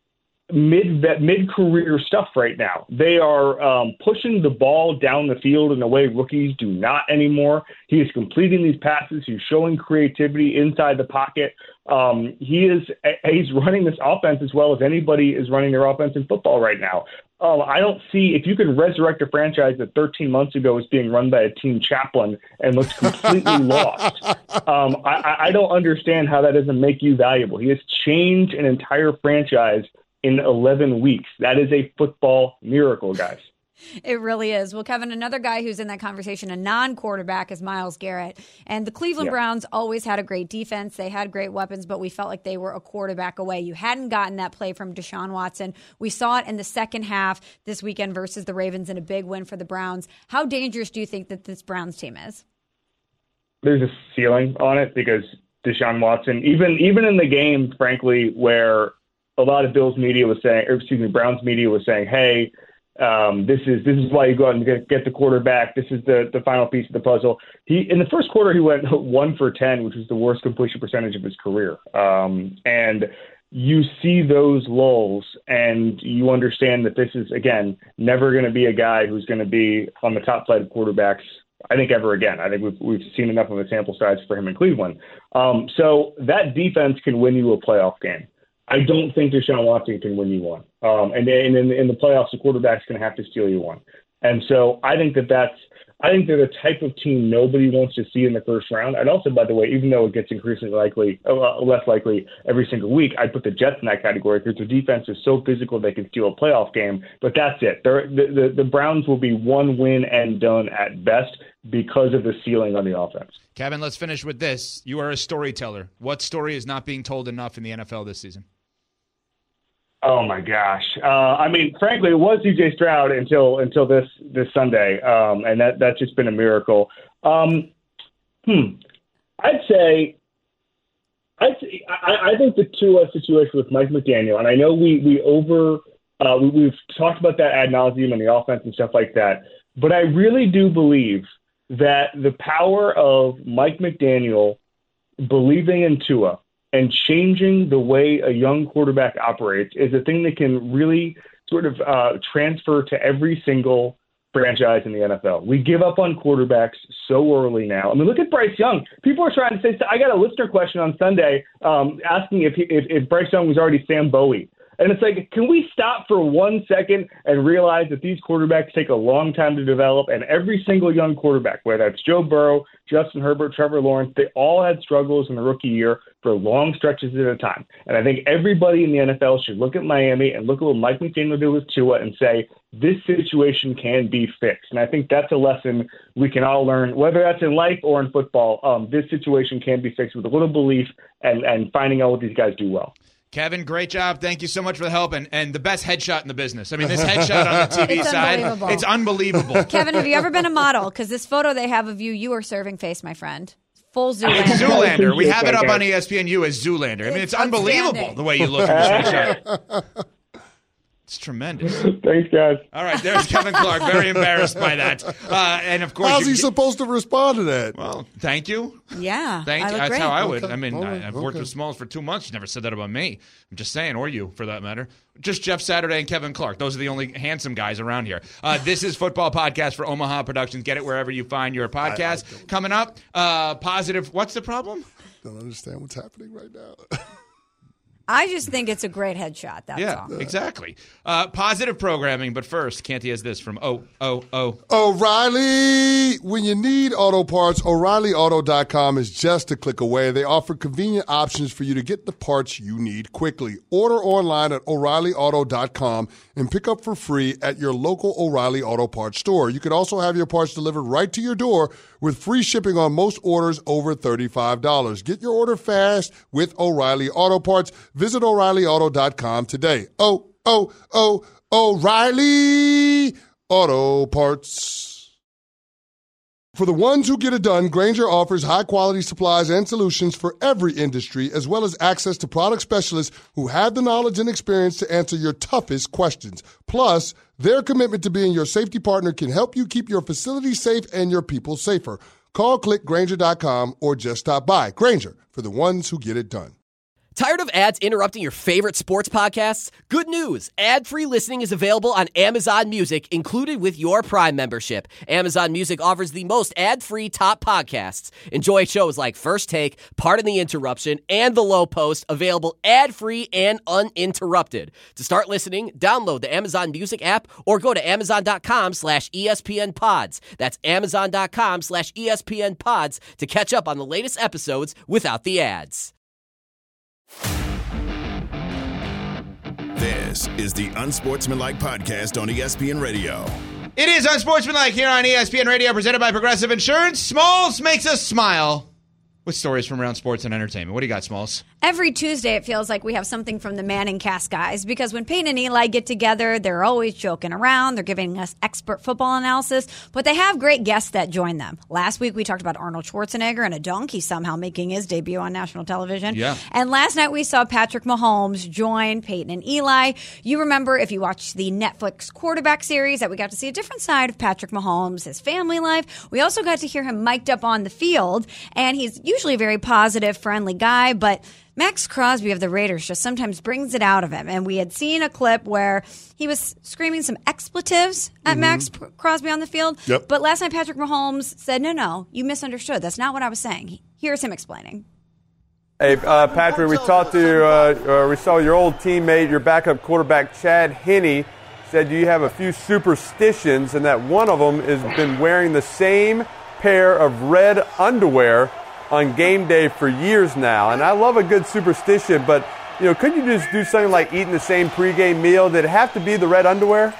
S10: mid mid career stuff right now. They are um, pushing the ball down the field in a way rookies do not anymore. He is completing these passes. He's showing creativity inside the pocket. Um, he is he's running this offense as well as anybody is running their offense in football right now. Um, I don't see if you could resurrect a franchise that thirteen months ago was being run by a team chaplain and looks completely lost. Um, I, I don't understand how that doesn't make you valuable. He has changed an entire franchise in eleven weeks. That is a football miracle, guys.
S7: It really is. Well, Kevin, another guy who's in that conversation, a non-quarterback, is Myles Garrett. And the Cleveland
S10: yeah.
S7: Browns always had a great defense. They had great weapons, but we felt like they were a quarterback away. You hadn't gotten that play from Deshaun Watson. We saw it in the second half this weekend versus the Ravens in a big win for the Browns. How dangerous do you think that this Browns team is?
S10: There's a ceiling on it because Deshaun Watson, even even in the game, frankly, where a lot of Bills media was saying, or excuse me, Browns media was saying, hey, um, this is this is why you go out and get, get the quarterback. This is the, the final piece of the puzzle. He in the first quarter he went one for ten, which was the worst completion percentage of his career. Um, and you see those lulls, and you understand that this is again never going to be a guy who's going to be on the top flight of quarterbacks, I think, ever again. I think we've we've seen enough of a sample size for him in Cleveland. Um, so that defense can win you a playoff game. I don't think Deshaun Watson can win you one. Um, and and in, in the playoffs, the quarterback's going to have to steal you one. And so I think that that's, I think they're the type of team nobody wants to see in the first round. And also, by the way, even though it gets increasingly likely, uh, less likely every single week, I'd put the Jets in that category because their defense is so physical they can steal a playoff game. But that's it. They're, the, the, the Browns will be one win and done at best because of the ceiling on the offense.
S4: Kevin, let's finish with this. You are a storyteller. What story is not being told enough in the N F L this season?
S10: Oh my gosh! Uh, I mean, frankly, it was C J Stroud until until this this Sunday, um, and that that's just been a miracle. Um, hmm. I'd say, I'd say, I, I think the Tua situation with Mike McDaniel, and I know we we over uh, we, we've talked about that ad nauseum and the offense and stuff like that, but I really do believe that the power of Mike McDaniel believing in Tua and changing the way a young quarterback operates is a thing that can really sort of uh, transfer to every single franchise in the N F L. We give up on quarterbacks so early now. I mean, look at Bryce Young. People are trying to say, I got a listener question on Sunday um, asking if, he, if if Bryce Young was already Sam Bowie. And it's like, can we stop for one second and realize that these quarterbacks take a long time to develop, and every single young quarterback, whether that's Joe Burrow, Justin Herbert, Trevor Lawrence, they all had struggles in the rookie year for long stretches at a time. And I think everybody in the N F L should look at Miami and look at what Mike McDaniel did with Tua and say, this situation can be fixed. And I think that's a lesson we can all learn, whether that's in life or in football. Um, this situation can be fixed with a little belief and, and finding out what these guys do well.
S4: Kevin, great job. Thank you so much for the help and, and the best headshot in the business. I mean, this headshot on the T V
S7: It's
S4: side,
S7: unbelievable.
S4: it's unbelievable.
S7: Kevin, have you ever been a model? Because this photo they have of you, you are serving face, my friend. Full Zoolander.
S4: It's Zoolander. We have it up on E S P N U as Zoolander. I mean, it's,
S7: It's
S4: unbelievable
S7: outstanding.
S4: the way you look in this headshot. It's tremendous.
S10: Thanks, guys.
S4: All right, there's Kevin Clark. Very embarrassed by that. Uh, and, of course,
S6: How's
S4: you
S6: he
S4: get-
S6: supposed to respond to that?
S4: Well, thank you.
S7: Yeah.
S4: Thank
S7: I
S4: you.
S7: look
S4: That's
S7: great.
S4: how I would.
S6: Okay.
S4: I mean,
S6: All right.
S4: I, I've worked
S6: Okay.
S4: with Smalls for two months. She's never said that about me. I'm just saying, or you, for that matter. Just Jeff Saturday and Kevin Clark. Those are the only handsome guys around here. Uh, this is Football Podcast for Omaha Productions. Get it wherever you find your podcast.
S6: I- I
S4: Coming up, uh, positive. What's the problem?
S6: Don't understand what's happening right now.
S7: I just think it's a great headshot. That's
S4: yeah,
S7: all.
S4: exactly. Uh, positive programming, but first, Canty has this from Oh, Oh, Oh.
S6: O'Reilly! When you need auto parts, O'Reilly Auto dot com is just a click away. They offer convenient options for you to get the parts you need quickly. Order online at O'Reilly Auto dot com and pick up for free at your local O'Reilly Auto Parts store. You can also have your parts delivered right to your door with free shipping on most orders over thirty-five dollars. Get your order fast with O'Reilly Auto Parts. Visit O'Reilly Auto dot com today. Oh, oh, oh, O'Reilly Auto Parts. For the ones who get it done, Grainger offers high-quality supplies and solutions for every industry, as well as access to product specialists who have the knowledge and experience to answer your toughest questions. Plus, their commitment to being your safety partner can help you keep your facility safe and your people safer. Call, click Grainger dot com, or just stop by. Grainger, for the ones who get it done.
S11: Tired of ads interrupting your favorite sports podcasts? Good news! Ad-free listening is available on Amazon Music, included with your Prime membership. Amazon Music offers the most ad-free top podcasts. Enjoy shows like First Take, Pardon the Interruption, and The Low Post, available ad-free and uninterrupted. To start listening, download the Amazon Music app or go to amazon.com slash ESPN pods. That's amazon.com slash ESPN pods to catch up on the latest episodes without the ads.
S5: This is the Unsportsmanlike Podcast on E S P N Radio.
S4: It is Unsportsmanlike here on E S P N Radio, presented by Progressive Insurance. Smalls makes us smile with stories from around sports and entertainment. What do you got, Smalls?
S7: Every Tuesday, it feels like we have something from the Manning cast guys, because when Peyton and Eli get together, they're always joking around. They're giving us expert football analysis, but they have great guests that join them. Last week, we talked about Arnold Schwarzenegger and a donkey somehow making his debut on national television.
S4: Yeah.
S7: And last night, we saw Patrick Mahomes join Peyton and Eli. You remember, if you watched the Netflix quarterback series, that we got to see a different side of Patrick Mahomes, his family life. We also got to hear him mic'd up on the field, and he's usually a very positive, friendly guy, but Max Crosby of the Raiders just sometimes brings it out of him. And we had seen a clip where he was screaming some expletives at
S6: Mm-hmm.
S7: Max Crosby on the field.
S6: Yep.
S7: But last night, Patrick Mahomes said, no, no, you misunderstood. That's not what I was saying. Here's him explaining.
S12: Hey, uh, Patrick, we talked to, uh, uh, we saw your old teammate, your backup quarterback, Chad Henne, said you have a few superstitions, and that one of them has been wearing the same pair of red underwear on game day for years now. And I love a good superstition, but you know, couldn't you just do something like eating the same pregame meal? Did it have to be the red underwear?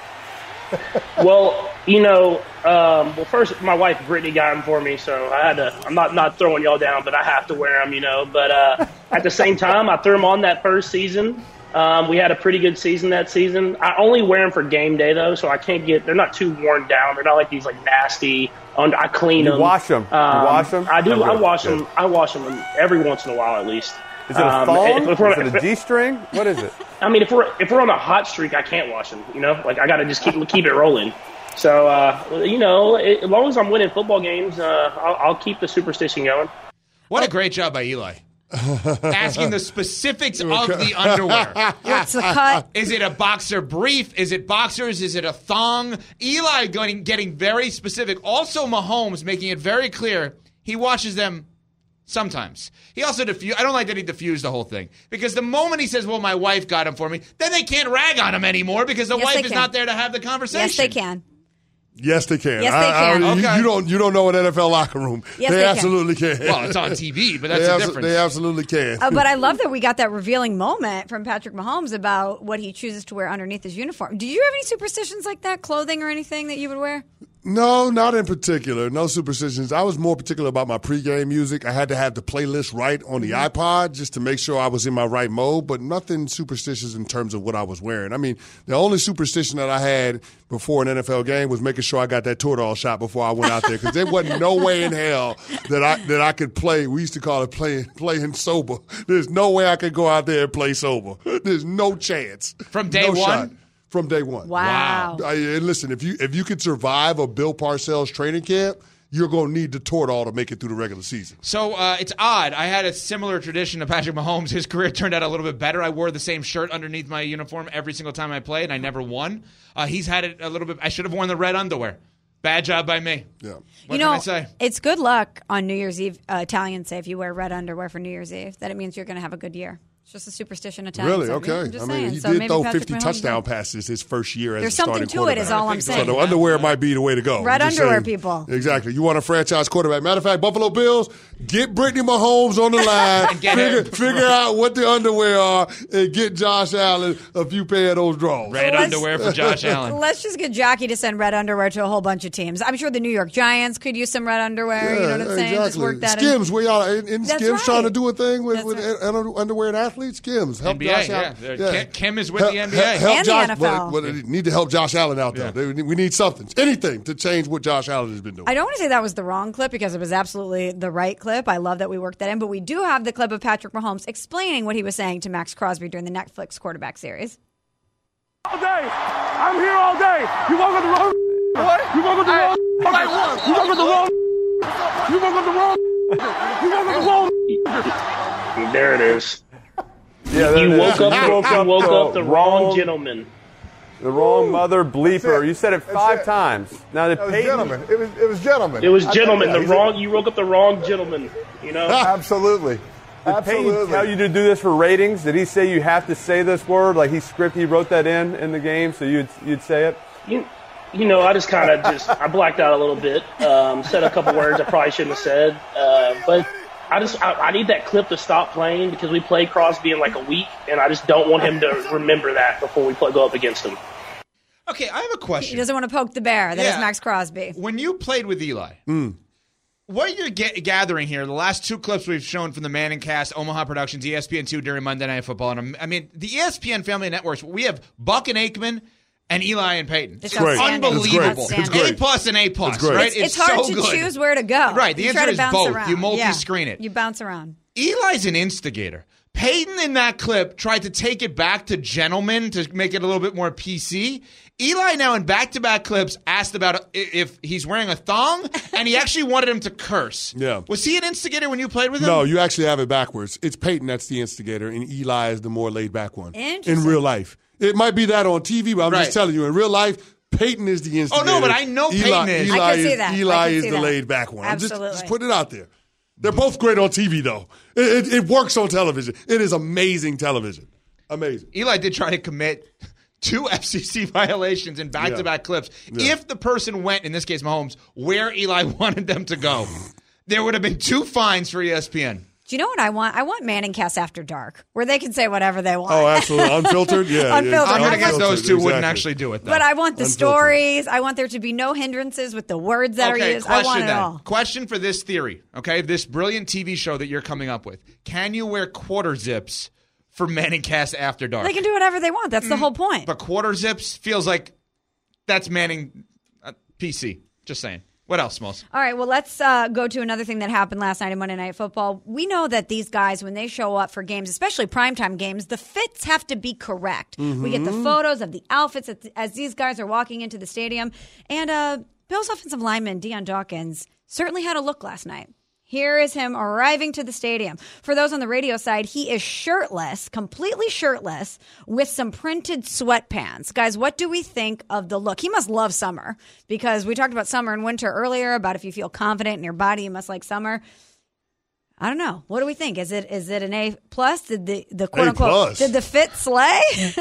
S13: Well, you know, um, well, first, my wife, Brittany, got them for me, so I had to, I'm not, not throwing y'all down, but I have to wear them, you know. But uh, at the same time, I threw them on that first season. Um, we had a pretty good season that season. I only wear them for game day, though, so I can't get, they're not too worn down. They're not like these, like, nasty, under, I clean
S12: you
S13: them.
S12: wash them.
S13: Um,
S12: you wash them?
S13: I do.
S12: Okay.
S13: I wash
S12: Good.
S13: them. I wash them every once in a while, at least.
S12: Is it a
S13: Um,
S12: thong?
S13: if- if we're-
S12: is it a G-string? What is it?
S13: I mean, if we're if we're on a hot streak, I can't wash them. You know, like I got to just keep keep it rolling. So uh, you know, it, as long as I'm winning football games, uh, I'll, I'll keep the superstition going.
S4: What a great job by Eli. Asking the specifics of the underwear.
S7: What's the cut?
S4: Is it a boxer brief? Is it boxers? Is it a thong? Eli going, getting very specific. Also, Mahomes making it very clear he washes them sometimes. He also diffused. I don't like that he diffused the whole thing. Because the moment he says, well, my wife got him for me, then they can't rag on him anymore because the
S7: Yes,
S4: wife
S7: they
S4: is
S7: can.
S4: not there to have the conversation.
S7: Yes, they can.
S6: Yes, they can.
S7: Yes, they
S6: I- I-
S7: can.
S6: you-
S4: Okay.
S6: You don't. You don't know an N F L locker room.
S7: Yes,
S6: they,
S7: they can.
S6: absolutely can.
S4: Well, it's on T V, but that's
S6: they
S4: the
S6: abso-
S4: difference.
S6: They absolutely can.
S7: Uh, but I love that we got that revealing moment from Patrick Mahomes about what he chooses to wear underneath his uniform. Do you have any superstitions like that, clothing or anything that you would wear?
S6: No, not in particular. No superstitions. I was more particular about my pregame music. I had to have the playlist right on the
S7: Mm-hmm.
S6: iPod just to make sure I was in my right mode, but nothing superstitious in terms of what I was wearing. I mean, the only superstition that I had before an N F L game was making sure I got that Toradol shot before I went out there because there wasn't no way in hell that I that I could play. We used to call it playing playing sober. There's no way I could go out there and play sober. There's no chance.
S4: From day
S6: No
S4: one?
S6: shot. From day one.
S7: Wow.
S6: I, and listen, if you if you could survive a Bill Parcells training camp, you're going to need the Toradol to make it through the regular season.
S4: So uh, it's odd. I had a similar tradition to Patrick Mahomes. His career turned out a little bit better. I wore the same shirt underneath my uniform every single time I played, and I never won. Uh, he's had it a little bit. I should have worn the red underwear. Bad job by me.
S6: Yeah.
S4: What
S7: you know,
S4: can I say?
S7: it's good luck on New Year's Eve. Uh, Italians say if you wear red underwear for New Year's Eve, that it means you're going to have a good year. It's just a superstition Italians
S6: Really?
S7: say.
S6: Okay.
S7: I'm just
S6: I mean,
S7: saying.
S6: he
S7: So
S6: did
S7: maybe
S6: throw
S7: Patrick
S6: fifty
S7: Mahomes
S6: touchdown
S7: will.
S6: passes his first year as
S7: There's
S6: a
S7: something
S6: starting
S7: to it,
S6: quarterback.
S7: is all I'm
S6: So
S7: saying.
S6: the underwear might be the way to go.
S7: Red
S6: I'm just
S7: underwear,
S6: saying.
S7: people.
S6: Exactly. You want a franchise quarterback. Matter of fact, Buffalo Bills, get Brittany Mahomes on the line,
S4: And get
S6: figure,
S4: him.
S6: figure out what the underwear are, and get Josh Allen a few pair of those draws.
S4: Red
S7: Let's-
S4: underwear for Josh Allen.
S7: Let's just get Jockey to send red underwear to a whole bunch of teams. I'm sure the New York Giants could use some red underwear. you know what I'm saying? Just
S6: exactly.
S7: work that in.
S6: Skims, where y'all in, in
S7: That's
S6: Skims
S7: right.
S6: trying to do a thing with,
S7: That's
S6: with
S7: right.
S6: un- underwear and athletes? Skims, help
S4: N B A,
S6: Josh
S4: yeah.
S6: Allen.
S4: Kim- Kim is with
S6: Help-
S4: the N B A.
S6: help- help
S7: And the
S6: Josh,
S7: N F
S6: Well,
S7: L.
S6: well, they need to help Josh Allen out though. They, we need something, anything to change what Josh Allen has been doing.
S7: I don't want to say that was the wrong clip because it was absolutely the right clip. I love that we worked that in, but we do have the clip of Patrick Mahomes explaining what he was saying to Max Crosby during the Netflix quarterback series.
S14: All day. I'm here all day. You walk on the wrong. What? You walk on the wrong. You walk on the wrong. You walk on the wrong. You walk on the wrong.
S13: There it is.
S12: Yeah, there
S13: you
S12: it
S13: woke
S12: is.
S13: up.
S12: You
S13: You
S12: woke
S13: woke,
S12: up
S13: up,
S12: the
S13: the wrong
S12: wrong-
S13: gentleman.
S12: The wrong mother bleeper. You said it five
S15: it.
S12: times. Now the
S15: That was
S12: Peyton,
S15: gentlemen. It was it was gentlemen.
S13: It was
S15: I-
S13: gentleman.
S15: yeah,
S13: The
S15: he's-
S13: wrong. You woke up the wrong gentleman. You know.
S15: Absolutely.
S12: Did Peyton
S15: Absolutely.
S12: tell you to do this for ratings? Did he say you have to say this word? Like he script, he wrote that in in the game, so you'd you'd say it.
S13: You, you know, I just kind of just I blacked out a little bit. Um, said a couple words I probably shouldn't have said. Uh, but I just I, I need that clip to stop playing because we play Crosby in like a week, and I just don't want him to remember that before we play, go up against him.
S4: Okay, I have a question.
S7: He doesn't want to poke the bear. That is
S4: Yeah.
S7: Max Crosby.
S4: When you played with Eli, what you're get, gathering here, the last two clips we've shown from the Manning Cast, Omaha Productions, E S P N two during Monday Night Football, and um, I mean, the E S P N family networks, we have Buck and Aikman and Eli and Peyton.
S7: It's
S6: great.
S7: outstanding.
S4: Unbelievable.
S6: It's great. It's great.
S4: A plus and A plus,
S6: It's great.
S4: right?
S7: It's, it's hard
S4: so
S7: to
S4: good.
S7: choose where to go.
S4: Right, the
S7: You
S4: answer
S7: try to
S4: is
S7: bounce
S4: both.
S7: around.
S4: You multi-screen
S7: Yeah.
S4: it.
S7: You bounce around.
S4: Eli's an instigator. Peyton in that clip tried to take it back to gentlemen to make it a little bit more P C. Eli now in back-to-back clips asked about if he's wearing a thong, and he actually wanted him to curse.
S6: Yeah.
S4: Was he an instigator when you played with him?
S6: No, you actually have it backwards. It's Peyton that's the instigator, and Eli is the more laid-back one.
S7: Interesting.
S6: In real life. It might be that on T V, but I'm
S4: Right.
S6: just telling you, in real life, Peyton is the instigator.
S4: no, but I know
S6: Eli,
S4: Peyton is.
S6: Eli
S7: I could see
S6: is,
S7: that. I
S6: Eli
S7: could
S6: is
S7: see
S6: the
S7: that.
S6: laid-back one. I'm just,
S7: Absolutely.
S6: just putting it out there. They're both great on T V, though. It, it, it works on television. It is amazing television. Amazing.
S4: Eli did try to commit two F C C violations in back-to-back
S6: Yeah.
S4: clips.
S6: Yeah.
S4: If the person went, in this case Mahomes, where Eli wanted them to go, there would have been two fines for E S P N.
S7: Do you know what I want? I want Manning Cast After Dark, where they can say whatever they want.
S6: Oh, absolutely. Unfiltered? Yeah.
S7: Unfiltered.
S6: yeah.
S4: I'm going to guess
S7: want-
S4: those two
S6: Exactly.
S4: wouldn't actually do it, though.
S7: But I want the
S6: Unfiltered.
S7: stories. I want there to be no hindrances with the words that
S4: okay,
S7: are used. I
S4: question
S7: want it
S4: then.
S7: all.
S4: Question for this theory, okay? This brilliant T V show that you're coming up with. Can you wear quarter zips for Manning Cast After Dark?
S7: They can do whatever they want. That's the whole point.
S4: But quarter zips feels like that's Manning uh, P C. Just saying. What else, Smalls?
S7: All right, well, let's uh, go to another thing that happened last night in Monday Night Football. We know that these guys, when they show up for games, especially primetime games, the fits have to be correct. We get the photos of the outfits as, as these guys are walking into the stadium. And uh, Bills offensive lineman Deion Dawkins certainly had a look last night. Here is him arriving to the stadium. For those on the radio side, he is shirtless, completely shirtless, with some printed sweatpants. Guys, what do we think of the look? He must love summer, because we talked about summer and winter earlier, about if you feel confident in your body, you must like summer. I don't know. What do we think? Is it is it an A plus? Did the, the quote
S6: A
S7: unquote
S6: plus.
S7: did the fit slay?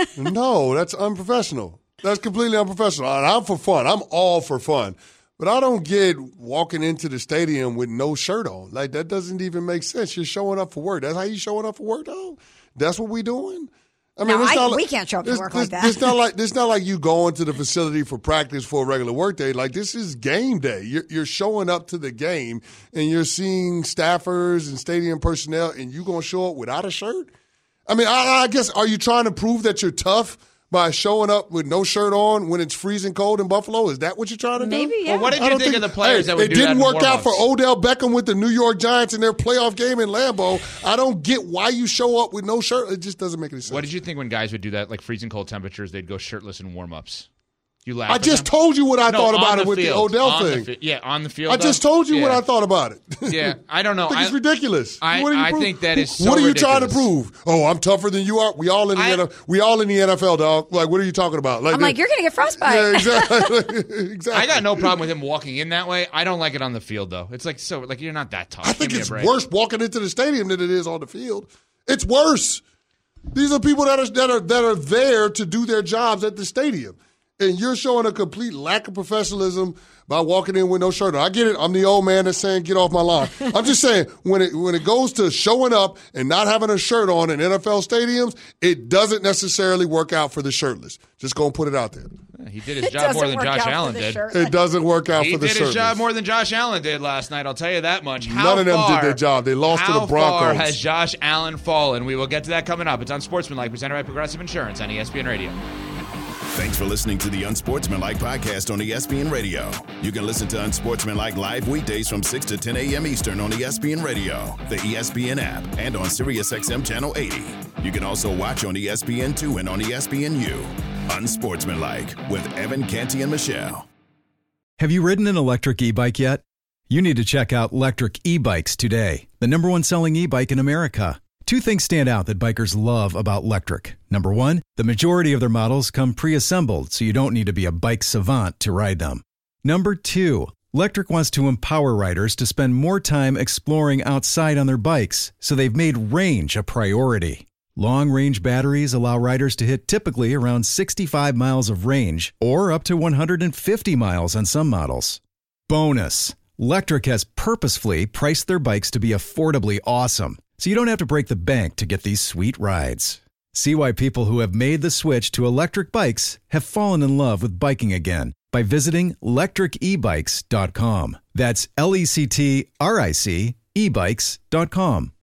S6: No, that's unprofessional. That's completely unprofessional. And I'm for fun. I'm all for fun. But I don't get walking into the stadium with no shirt on. Like, that doesn't even make sense. You're showing up for work. That's how you showing up for work, though? That's what we doing? I
S7: No,
S6: it's
S7: I-
S6: not like,
S7: we can't show up to
S6: this-
S7: work
S6: this-
S7: like that.
S6: It's not like it's not like you going to the facility for practice for a regular work day. Like, this is game day. You're, you're showing up to the game, and you're seeing staffers and stadium personnel, and you going to show up without a shirt? I mean, I, I guess, are you trying to prove that you're tough by showing up with no shirt on when it's freezing cold in Buffalo? Is that what you're trying to do?
S7: Maybe, yeah.
S4: Well, what did
S6: I
S4: you
S6: don't
S4: think, of the players
S6: hey,
S4: that would
S6: it
S4: do that
S6: didn't
S4: in
S6: work out for
S4: warm-ups?
S6: Odell Beckham with the New York Giants in their playoff game in Lambeau. I don't get why you show up with no shirt. It just doesn't make any sense.
S4: What did you think when guys would do that, like freezing cold temperatures, they'd go shirtless in warm-ups? You laugh
S6: I
S4: at
S6: just
S4: them?
S6: told you what I
S4: No,
S6: thought
S4: on
S6: about
S4: the
S6: it with
S4: field.
S6: the Odell
S4: On the
S6: thing.
S4: fi- yeah, on the field.
S6: I just told you
S4: yeah.
S6: what I thought about it.
S4: Yeah, I don't know.
S6: I think
S4: I,
S6: it's ridiculous.
S4: I,
S6: What are you
S4: I
S6: prove-
S4: think that is so
S6: What are you
S4: ridiculous.
S6: trying to prove? Oh, I'm tougher than you are. We all in the
S4: I-
S6: N F L. We all in the N F L, dog. Like, what are you talking about?
S7: I'm like, you're going to get frostbite.
S6: Yeah, exactly. exactly.
S4: I got no problem with him walking in that way. I don't like it on the field, though. It's like so, like you're not that tough.
S6: I think
S4: Give me a
S6: it's
S4: break.
S6: worse walking into the stadium than it is on the field. It's worse. These are people that are that are that are there to do their jobs at the stadium, and you're showing a complete lack of professionalism by walking in with no shirt on. I get it. I'm the old man that's saying, get off my lawn. I'm just saying, when it when it goes to showing up and not having a shirt on in N F L stadiums, it doesn't necessarily work out for the shirtless. Just going to put it out there.
S4: Yeah, he did his
S7: It
S4: job more
S7: doesn't
S4: than
S7: work
S4: Josh
S7: out for
S4: Allen
S7: the
S4: did.
S7: shirtless.
S6: It doesn't work out
S4: He
S6: for the
S4: did
S6: shirtless.
S4: his job more than Josh Allen did last night. I'll tell you that much. How
S6: None of them
S4: far,
S6: did their job. They lost to the
S4: How far
S6: Broncos.
S4: has Josh Allen fallen? We will get to that coming up. It's Unsportsmanlike, presented by Progressive Insurance on E S P N Radio.
S5: Thanks for listening to the Unsportsmanlike podcast on E S P N Radio. You can listen to Unsportsmanlike live weekdays from six to ten a.m. Eastern on E S P N Radio, the E S P N app, and on SiriusXM Channel eighty. You can also watch on E S P N two and on E S P N U. Unsportsmanlike with Evan Canty and Michelle.
S8: Have you ridden an electric e-bike yet? You need to check out Lectric E-Bikes today, the number one selling e-bike in America. Two things stand out that bikers love about Lectric. Number one, the majority of their models come pre-assembled, so you don't need to be a bike savant to ride them. Number two, Lectric wants to empower riders to spend more time exploring outside on their bikes, so they've made range a priority. Long-range batteries allow riders to hit typically around sixty-five miles of range, or up to one hundred fifty miles on some models. Bonus, Lectric has purposefully priced their bikes to be affordably awesome, so you don't have to break the bank to get these sweet rides. See why people who have made the switch to electric bikes have fallen in love with biking again by visiting lectric e bikes dot com. That's L E C T R I C e bikes dot com.